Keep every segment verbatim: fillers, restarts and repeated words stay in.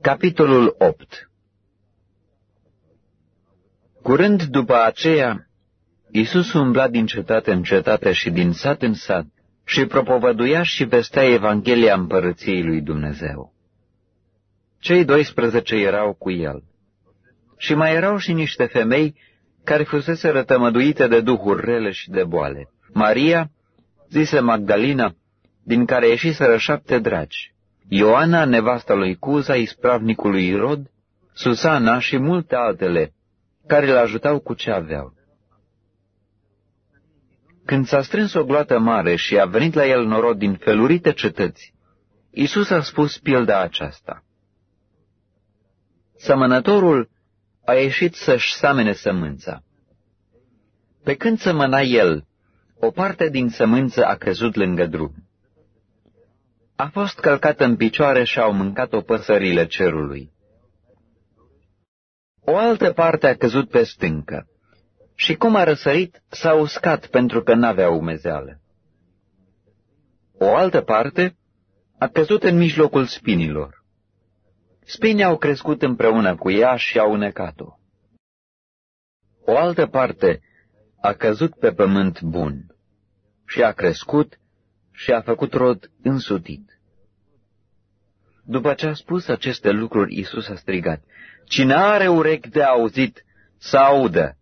Capitolul opt. Curând după aceea, Iisus umbla din cetate în cetate și din sat în sat și propovăduia și vestea Evanghelia împărăției lui Dumnezeu. Cei doisprezece erau cu el. Și mai erau și niște femei care fusese rătămăduite de duhuri rele și de boale. Maria, zisă Magdalina, din care ieșiseră șapte dragi, Ioana, nevasta lui Cuza, ispravnicului Irod, Susana și multe altele, care îl ajutau cu ce aveau. Când s-a strâns o gloată mare și a venit la el norod din felurite cetăți, Iisus a spus pilda aceasta. Sămănătorul a ieșit să-și samene sămânța. Pe când sămăna el, o parte din sămânță a căzut lângă drum. A fost călcată în picioare și au mâncat-o păsările cerului. O altă parte a căzut pe stâncă și cum a răsărit, s-a uscat pentru că n-avea umezeală. O altă parte a căzut în mijlocul spinilor. Spinii au crescut împreună cu ea și au unecat-o. O altă parte a căzut pe pământ bun și a crescut și a făcut rod însutit. După ce a spus aceste lucruri, Iisus a strigat, Cine are urechi de auzit, să audă.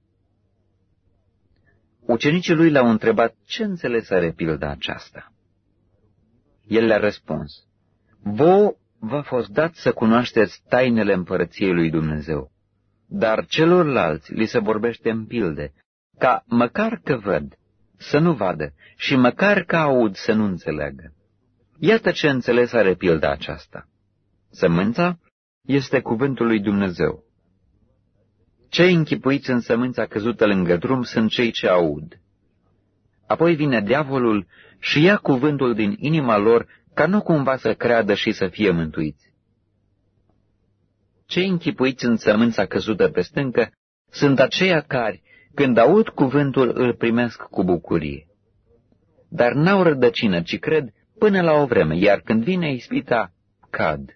Ucenicii lui l-au întrebat ce înțeles are pilda aceasta. El le-a răspuns, Vouă v-a fost dat să cunoașteți tainele împărăției lui Dumnezeu, dar celorlalți li se vorbește în pilde, ca măcar că văd, să nu vadă, și măcar că aud, să nu înțeleagă. Iată ce înțeles are pilda aceasta. Sămânța este cuvântul lui Dumnezeu. Cei închipuiți în sămânța căzută lângă drum sunt cei ce aud. Apoi vine diavolul și ia cuvântul din inima lor, ca nu cumva să creadă și să fie mântuiți. Cei închipuiți în sămânța căzută pe stâncă sunt aceia care, când aud cuvântul, îl primesc cu bucurie. Dar n-au rădăcină, ci cred până la o vreme, iar când vine ispita, cad.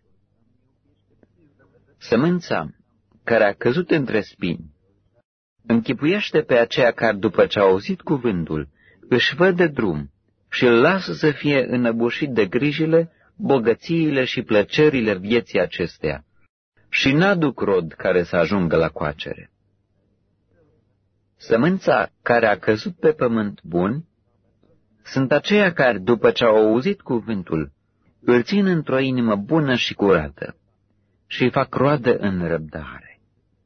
Sămânța care a căzut între spini închipuiește pe aceea care, după ce a auzit cuvântul, își văd de drum și îl lasă să fie înăbușit de grijile, bogățiile și plăcerile vieții acesteia și n-aduc rod care să ajungă la coacere. Sămânța care a căzut pe pământ bun sunt aceia care, după ce au auzit cuvântul, îl țin într-o inimă bună și curată și fac roadă în răbdare.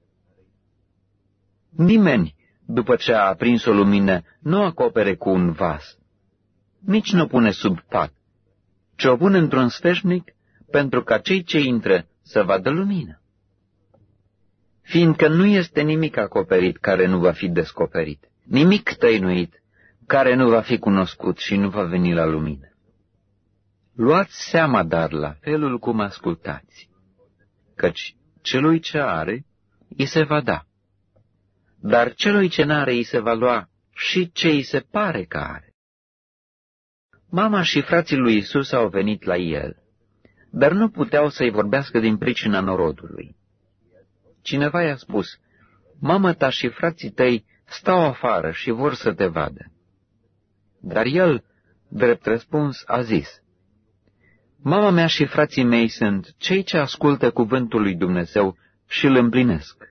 Nimeni, după ce a aprins o lumină, nu acopere cu un vas, nici nu pune sub pat, ci o pune într-un sfeșnic pentru ca cei ce intră să vadă lumină. Fiindcă nu este nimic acoperit care nu va fi descoperit, nimic tăinuit care nu va fi cunoscut și nu va veni la lumină. Luați seama, dar, la felul cum ascultați, căci celui ce are, îi se va da, dar celui ce n-are, îi se va lua și ce îi se pare că are. Mama și frații lui Iisus au venit la el, dar nu puteau să-i vorbească din pricina norodului. Cineva i-a spus, Mama ta și frații tăi stau afară și vor să te vadă. Dar el, drept răspuns, a zis, Mama mea și frații mei sunt cei ce ascultă cuvântul lui Dumnezeu și îl împlinesc.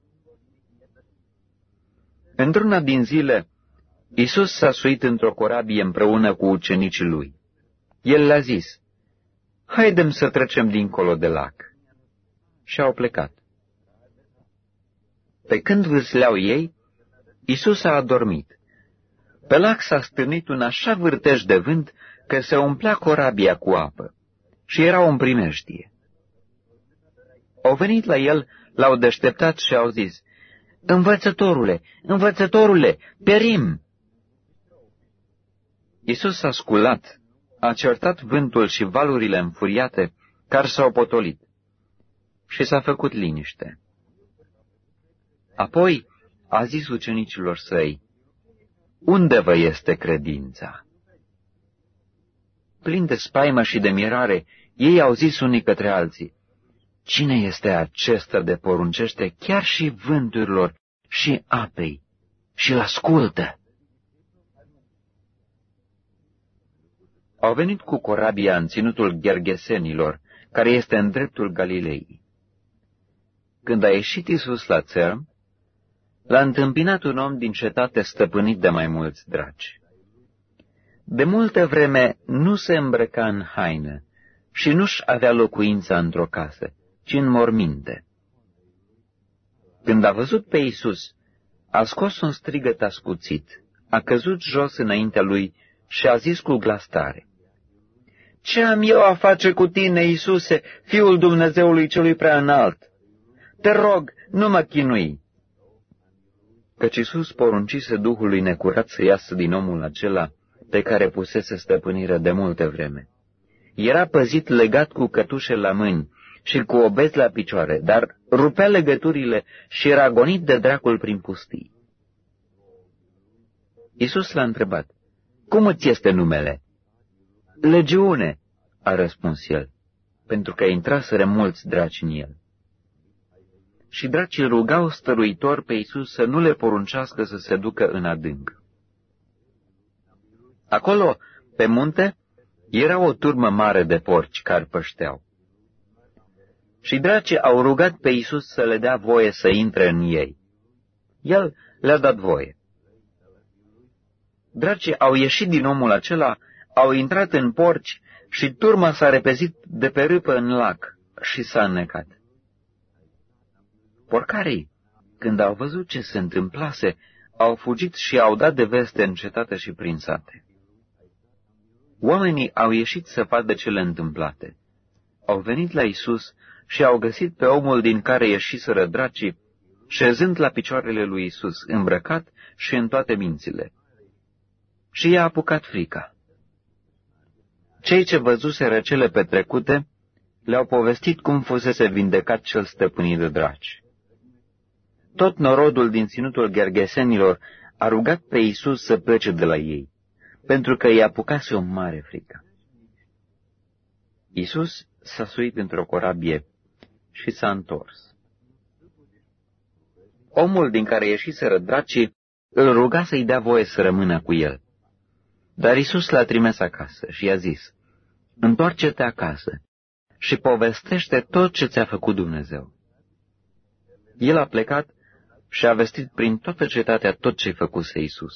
Într-una din zile, Iisus s-a suit într-o corabie împreună cu ucenicii lui. El le-a zis, Haidem să trecem dincolo de lac. Și au plecat. Pe când vâsleau ei, Iisus a adormit. Pe lac s-a stârnit un așa vârtej de vânt că se umplea corabia cu apă și era în primejdie. Au venit la el, l-au deșteptat și au zis, Învățătorule, învățătorule, perim! Iisus s-a sculat, a certat vântul și valurile înfuriate care s-au potolit și s-a făcut liniște. Apoi a zis ucenicilor săi, Unde vă este credința? Plini de spaimă și de mirare, ei au zis unii către alții, cine este acesta de poruncește chiar și vânturilor și apei și îl ascultă? Au venit cu corabia în ținutul Gergesenilor, care este în dreptul Galilei. Când a ieșit Iisus la țărm, l-a întâmpinat un om din cetate stăpânit de mai mulți draci. De multă vreme nu se îmbrăca în haină și nu-și avea locuința într-o casă, ci în morminte. Când a văzut pe Iisus, a scos un strigăt ascuțit, a căzut jos înaintea lui și a zis cu glas tare: „Ce am eu a face cu tine, Iisuse, Fiul Dumnezeului celui prea înalt? Te rog, nu mă chinui!” Căci Iisus poruncise Duhului necurat să iasă din omul acela pe care pusese stăpânire de multe vreme. Era păzit legat cu cătușe la mâini și cu obezi la picioare, dar rupea legăturile și era gonit de dracul prin pustii. Iisus l-a întrebat: „Cum îți este numele?” „Legiune,” a răspuns el, pentru că intraseră mulți draci în el. Și dracii rugau stăruitor pe Iisus să nu le poruncească să se ducă în adânc. Acolo, pe munte, era o turmă mare de porci care pășteau. Și dracii au rugat pe Iisus să le dea voie să intre în ei. El le-a dat voie. Dracii au ieșit din omul acela, au intrat în porci și turma s-a repezit de pe râpă în lac și s-a înnecat. Porcarii, când au văzut ce se întâmplase, au fugit și au dat de veste în cetate și prin sate. Oamenii au ieșit să vadă cele întâmplate. Au venit la Iisus și au găsit pe omul din care ieșiseră dracii, șezând la picioarele lui Iisus, îmbrăcat și în toate mințile. Și i-a apucat frica. Cei ce văzuseră cele petrecute le-au povestit cum fusese vindecat cel stăpânit de draci. Tot norodul din ținutul Gergesenilor a rugat pe Iisus să plece de la ei, pentru că i-a apucase o mare frică. Iisus s-a suit într-o corabie și s-a întors. Omul din care ieșiseră dracii îl ruga să-i dea voie să rămână cu el. Dar Iisus l-a trimis acasă și i-a zis: „Întoarce-te acasă și povestește tot ce ți-a făcut Dumnezeu.” El a plecat și a vestit prin toată cetatea tot ce-i făcuse Iisus.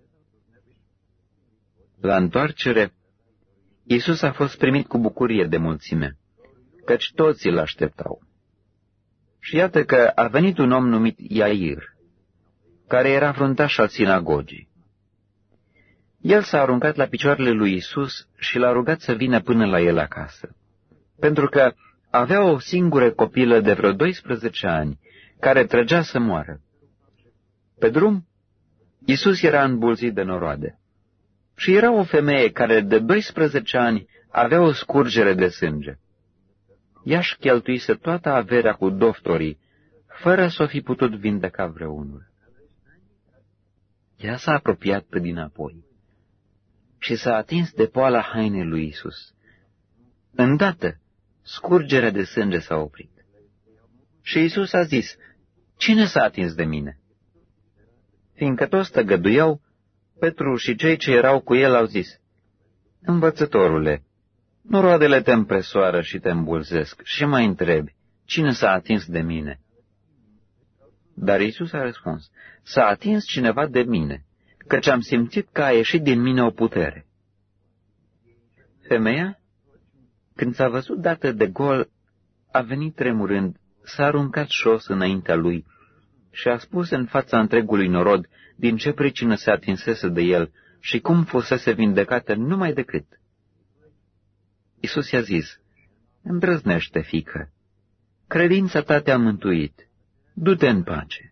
La întoarcere, Iisus a fost primit cu bucurie de mulțime, căci toți îl așteptau. Și iată că a venit un om numit Iair, care era fruntaș al sinagogii. El s-a aruncat la picioarele lui Iisus și l-a rugat să vină până la el acasă, pentru că avea o singură copilă de vreo doisprezece ani, care trăgea să moară. Pe drum, Iisus era îmbulzit de noroade. Și era o femeie care de doisprezece ani avea o scurgere de sânge. Ea își cheltuise toată averea cu doctorii, fără să o fi putut vindeca vreunul. Ea s-a apropiat pe dinapoi și s-a atins de poala hainei lui Iisus. Îndată, scurgerea de sânge s-a oprit. Și Iisus a zis: „Cine s-a atins de mine?” Fiindcă toți tăgăduiau, Petru și cei ce erau cu el au zis: „Învățătorule, noroadele te împresoară și te îmbulzesc și mai întrebi, cine s-a atins de mine?” Dar Iisus a răspuns: „S-a atins cineva de mine, căci am simțit că a ieșit din mine o putere.” Femeia, când s-a văzut dată de gol, a venit tremurând, s-a aruncat jos înaintea lui și a spus în fața întregului norod din ce pricină se atinsese de el și cum fusese vindecată numai decât. Iisus i-a zis: „Îndrăznește, fiică, credința ta te-a mântuit, du-te în pace.”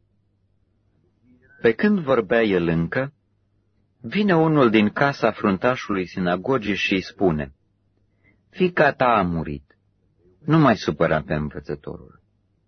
Pe când vorbea el încă, vine unul din casa fruntașului sinagogii și îi spune: „Fiica ta a murit, nu mai supăra pe învățătorul.”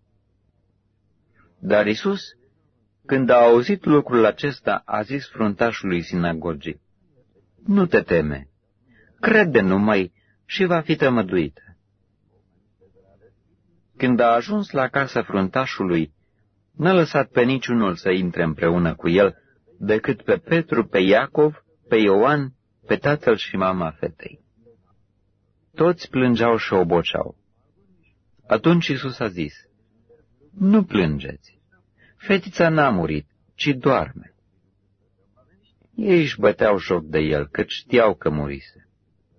Dar Iisus, când a auzit lucrul acesta, a zis fruntașului sinagogii: „Nu te teme, crede numai și va fi tămăduită.” Când a ajuns la casa fruntașului, n-a lăsat pe niciunul să intre împreună cu el, decât pe Petru, pe Iacov, pe Ioan, pe tatăl și mama fetei. Toți plângeau și oboceau. Atunci Iisus a zis, nu plângeți, fetița n-a murit, ci doarme. Ei își băteau joc de el, căci știau că murise.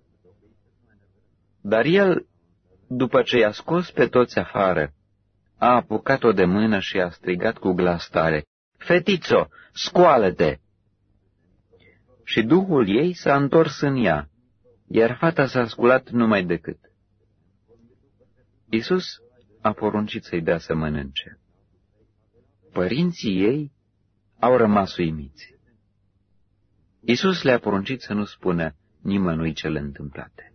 Dar el, după ce i-a scos pe toți afară, a apucat-o de mână și a strigat cu glas tare, Fetițo, scoală-te! Și duhul ei s-a întors în ea, iar fata s-a sculat numai decât. Iisus a poruncit să-i dea să mănânce. Părinții ei au rămas uimiți. Iisus le-a poruncit să nu spună nimănui cele întâmplate.